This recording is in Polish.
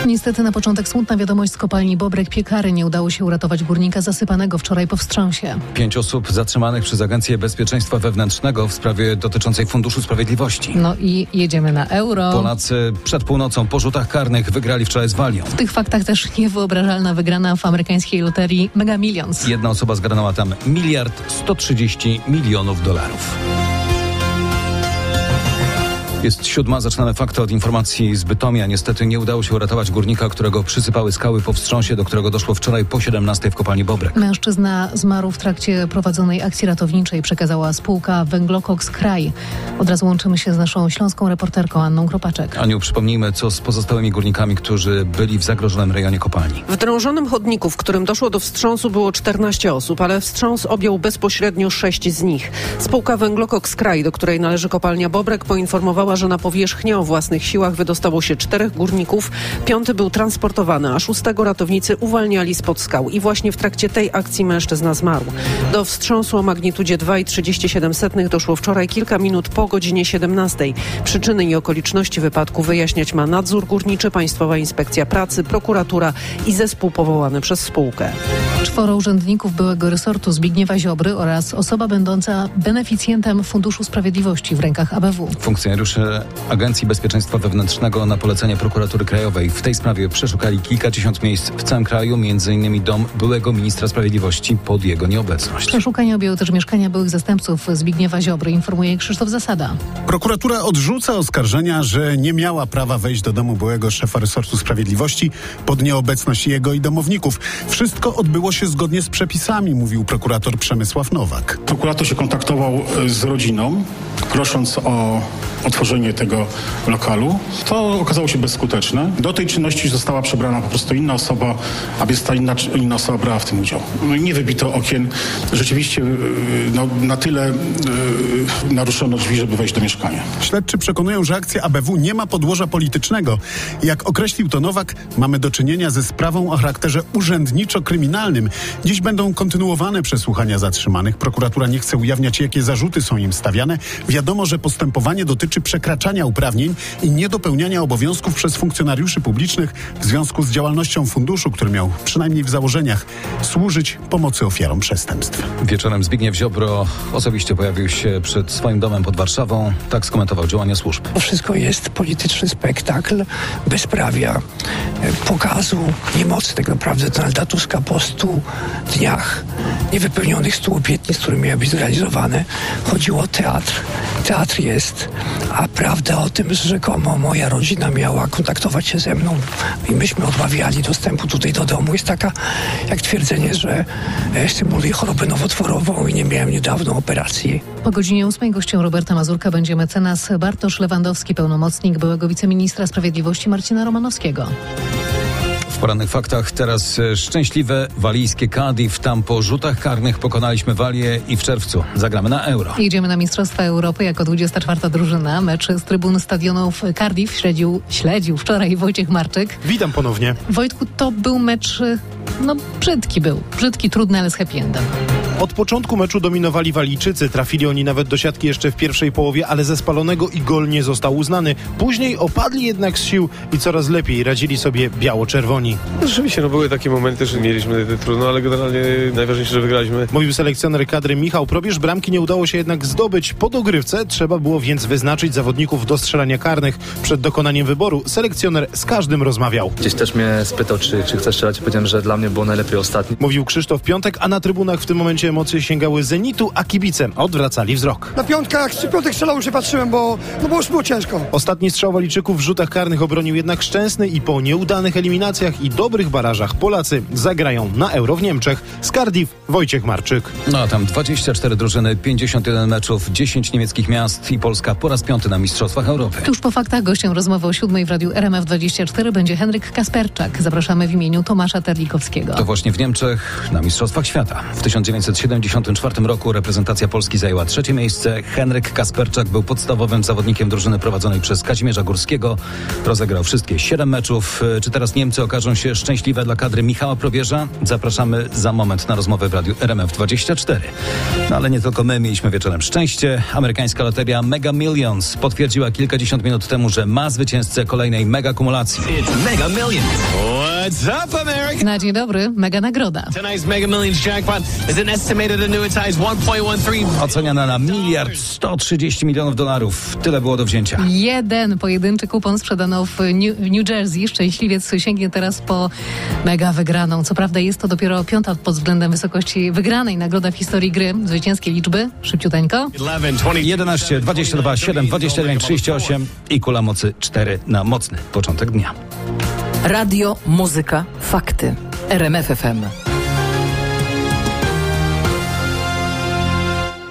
Niestety na początek smutna wiadomość z kopalni Bobrek Piekary. Nie udało się uratować górnika zasypanego wczoraj po wstrząsie. 5 osób zatrzymanych przez Agencję Bezpieczeństwa Wewnętrznego w sprawie dotyczącej Funduszu Sprawiedliwości. No i jedziemy na euro. Polacy przed północą po rzutach karnych wygrali wczoraj z Walią. W tych faktach też niewyobrażalna wygrana w amerykańskiej loterii Mega Millions. Jedna osoba zgarnęła tam $1 130 milionów. Jest 7. Zaczynamy fakty od informacji z Bytomia. Niestety nie udało się uratować górnika, którego przysypały skały po wstrząsie, do którego doszło wczoraj po 17 w kopalni Bobrek. Mężczyzna zmarł w trakcie prowadzonej akcji ratowniczej, przekazała spółka Węglokoks Kraj. Od razu łączymy się z naszą śląską reporterką Anną Kropaczek. Aniu, przypomnijmy, co z pozostałymi górnikami, którzy byli w zagrożonym rejonie kopalni. W drążonym chodniku, w którym doszło do wstrząsu, było 14 osób, ale wstrząs objął bezpośrednio 6 z nich. Spółka Węglokoks Kraj, do której należy kopalnia Bobrek, poinformowała, że na powierzchnię o własnych siłach wydostało się 4 górników, 5 był transportowany, a 6 ratownicy uwalniali spod skał. I właśnie w trakcie tej akcji mężczyzna zmarł. Do wstrząsu o magnitudzie 2,37 doszło wczoraj kilka minut po godzinie 17. Przyczyny i okoliczności wypadku wyjaśniać ma nadzór górniczy, Państwowa Inspekcja Pracy, prokuratura i zespół powołany przez spółkę. 4 urzędników byłego resortu Zbigniewa Ziobry oraz osoba będąca beneficjentem Funduszu Sprawiedliwości w rękach ABW. Funkcjonariusze Agencji Bezpieczeństwa Wewnętrznego na polecenie Prokuratury Krajowej w tej sprawie przeszukali kilkadziesiąt miejsc w całym kraju, m.in. dom byłego ministra sprawiedliwości pod jego nieobecność. Przeszukanie objęło też mieszkania byłych zastępców Zbigniewa Ziobry, informuje Krzysztof Zasada. Prokuratura odrzuca oskarżenia, że nie miała prawa wejść do domu byłego szefa resortu sprawiedliwości pod nieobecność jego i domowników. Wszystko odbyło się zgodnie z przepisami, mówił prokurator Przemysław Nowak. Prokurator się kontaktował z rodziną, prosząc o otworzenie tego lokalu. To okazało się bezskuteczne. Do tej czynności została przebrana po prostu inna osoba, aby ta inna osoba brała w tym udział. Nie wybito okien. Rzeczywiście na tyle naruszono drzwi, żeby wejść do mieszkania. Śledczy przekonują, że akcja ABW nie ma podłoża politycznego. Jak określił to Nowak, mamy do czynienia ze sprawą o charakterze urzędniczo-kryminalnym. Dziś będą kontynuowane przesłuchania zatrzymanych. Prokuratura nie chce ujawniać, jakie zarzuty są im stawiane. Wiadomo, że postępowanie dotyczy przekraczania uprawnień i niedopełniania obowiązków przez funkcjonariuszy publicznych w związku z działalnością funduszu, który miał przynajmniej w założeniach służyć pomocy ofiarom przestępstw. Wieczorem Zbigniew Ziobro osobiście pojawił się przed swoim domem pod Warszawą. Tak skomentował działania służb. To wszystko jest polityczny spektakl bezprawia, pokazu niemocy tak naprawdę Donalda Tuska po 100 dniach niewypełnionych 100 obietnic, które miały być zrealizowane. Chodziło o teatr. Teatr jest, a prawda o tym, że rzekomo moja rodzina miała kontaktować się ze mną i myśmy odmawiali dostępu tutaj do domu, jest taka jak twierdzenie, że symuluję chorobę nowotworową i nie miałem niedawno operacji. Po godzinie 8 gościem Roberta Mazurka będzie mecenas Bartosz Lewandowski, pełnomocnik byłego wiceministra sprawiedliwości Marcina Romanowskiego. W porannych faktach teraz szczęśliwe walijskie Cardiff. Tam po rzutach karnych pokonaliśmy Walię i w czerwcu zagramy na Euro. Jedziemy na Mistrzostwa Europy jako 24. drużyna. Mecz z trybun stadionów Cardiff śledził wczoraj Wojciech Marczyk. Witam ponownie. Wojtku, to był mecz, brzydki, trudny, ale z happy endem. Od początku meczu dominowali Walijczycy. Trafili oni nawet do siatki jeszcze w pierwszej połowie, ale ze spalonego i gol nie został uznany. Później opadli jednak z sił i coraz lepiej radzili sobie biało-czerwoni. Rzeczywiście, były takie momenty, że mieliśmy trudno, ale generalnie najważniejsze, że wygraliśmy. Mówił selekcjoner kadry Michał Probierz. Bramki nie udało się jednak zdobyć po dogrywce. Trzeba było więc wyznaczyć zawodników do strzelania karnych. Przed dokonaniem wyboru selekcjoner z każdym rozmawiał. Gdzieś też mnie spytał, czy chcę strzelać. Powiedziałem, że dla mnie było najlepiej ostatni. Mówił Krzysztof Piątek, a na trybunach w tym momencie emocje sięgały Zenitu, a kibice odwracali wzrok. Na piątkach, czy Piątek strzelał, już się patrzyłem, bo już było ciężko. Ostatni strzał Walijczyków w rzutach karnych obronił jednak Szczęsny i po nieudanych eliminacjach i dobrych barażach Polacy zagrają na Euro w Niemczech. Z Cardiff Wojciech Marczyk. No a tam 24 drużyny, 51 meczów, 10 niemieckich miast i Polska po raz 5 na Mistrzostwach Europy. Tuż po faktach gościem rozmowy o 7:00 w radiu RMF24 będzie Henryk Kasperczak. Zapraszamy w imieniu Tomasza Terlikowskiego. To właśnie w Niemczech na Mistrzostwach Świata w 1900 1974 roku reprezentacja Polski zajęła 3. miejsce. Henryk Kasperczak był podstawowym zawodnikiem drużyny prowadzonej przez Kazimierza Górskiego. Rozegrał wszystkie 7 meczów. Czy teraz Niemcy okażą się szczęśliwe dla kadry Michała Probierza? Zapraszamy za moment na rozmowę w radiu RMF24. No ale nie tylko my mieliśmy wieczorem szczęście. Amerykańska loteria Mega Millions potwierdziła kilkadziesiąt minut temu, że ma zwycięzcę kolejnej mega kumulacji. Mega Millions. What's up, America? Na dzień dobry, mega nagroda. Tonight's Mega Millions jackpot is an estimated annuitized 1.13. Oceniana na $1,130 milionów. Tyle było do wzięcia. Jeden pojedynczy kupon sprzedano w New Jersey. Szczęśliwiec sięgnie teraz po mega wygraną. Co prawda jest to dopiero 5. pod względem wysokości wygranej nagroda w historii gry. Zwycięskie liczby, szybciuteńko. 11, 22, 7, 21, 38 i kula mocy 4 na mocny początek dnia. Radio, muzyka, fakty. RMF FM.